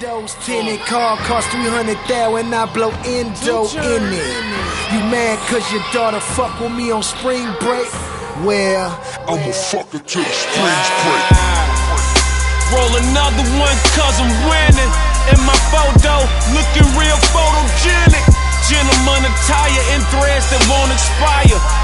windows tinted. Car cost 300,000 and I blow endo in it. You mad cause your daughter fuck with me on spring break? Well, I'ma fuck her till the springs break. Roll another one cause I'm winning. In my photo, looking real photogenic. Gentleman attire in threads that won't expire.